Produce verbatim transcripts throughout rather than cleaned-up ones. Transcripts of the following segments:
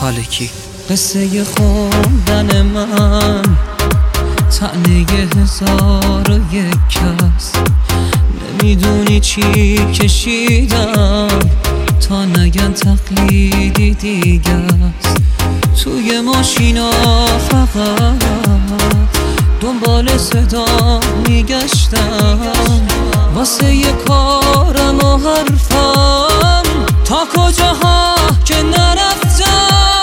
سالکی. قصه خوندن من طعنه هزار و یک کس، نمیدونی چی کشیدم تا نگن تقلیدی دیگه است. توی ماشینا فقط دنبال صدا میگشتم واسه یه کارم و حرفم، تا کجاها که نرفتم.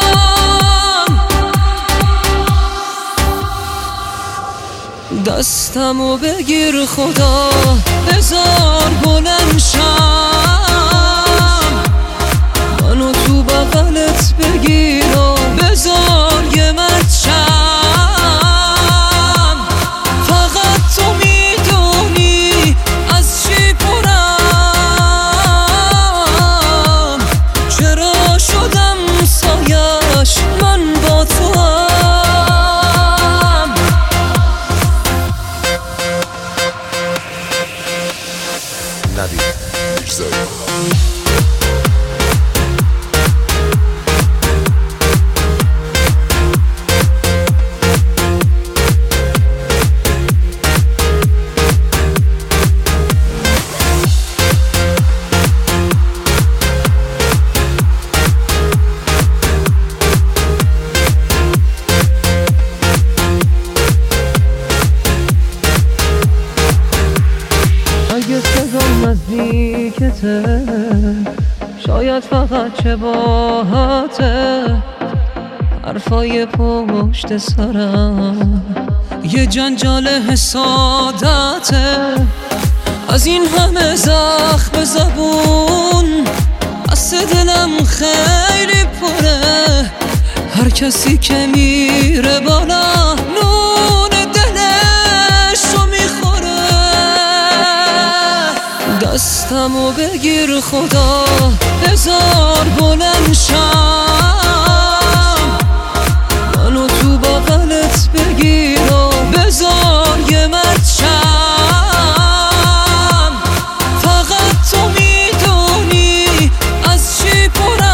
دستمو بگیر خدا، بذار بلند شم، منو تو بغلت بگیر و بذار یه مچم. فقط تو میدونی از چی پرم، چرا شدم سایش من با تو هم. نبید میگذاری اگه صدام نزدیکته، شاید فقط شباهته، حرفای پشت سرم یه جنجال حسادته. از این همه زخم زبون از دلم خیلی پره، هر کسی که میره بالا نون دلشو میخوره. دستمو بگیر خدا، بذار بلند شم، منو تو بغلت بگیر و بذار یه مچم. فقط تو میدونی از چی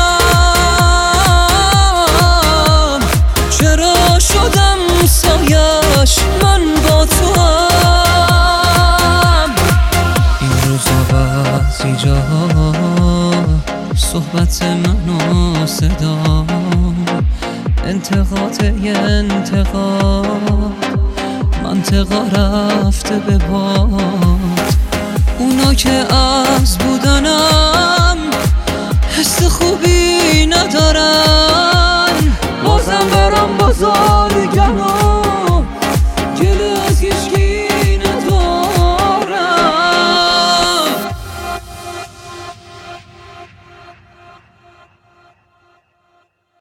پرم، چرا شدم سایش من با تو هم. این روزا بعضی جا صحبت من و صدا انتقاد یه انتقاد، منطقا رفته به باد. اونا که از بودنم حس خوبی ندارم،